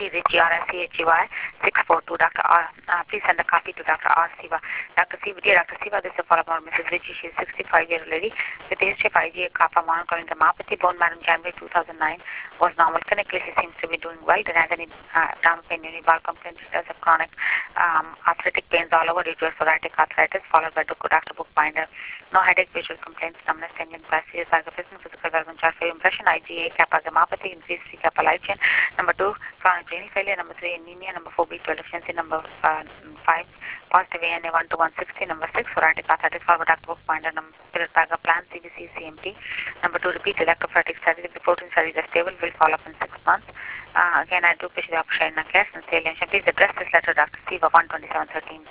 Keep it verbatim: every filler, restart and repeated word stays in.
T, Richie, R I C H E Y, six four two, Doctor R. Uh, please send a copy to Doctor R. Siva. Doctor Siva, dear Doctor Siva, this is a follow-up on Missus Richie. She is sixty-five-year-old lady with a history of I G A, kappa, monochronicomyopathy, bone marrow in January two thousand nine, was normal. Clinically, she seems to be doing well. Didn't have any uh, abdominal pain, unival complaints, does have chronic um, arthritic pains all over due to psoriatic arthritis, followed by Doctor Bookbinder. No headache, visual complaints, numbness, tingling, passive, psychophysical, physical development chart for impression, I G A, kappa, gamopathy, increased free kappa light chain. Number two, chronic renal failure. Number three, anemia. Number four, B twelve deficiency. Number uh, five, positive A N A one to one sixty. Number six, psoriatic arthritis, followed by Doctor Bookbinder. Number spirit bag of plan, C B C, C M P. Number two, repeat electrophoretic study. The protein studies are stable, will follow up in six months. Uh, again, I do appreciate the option and care and salient. Please address this letter, Doctor Siva, one twenty-seven thirteen.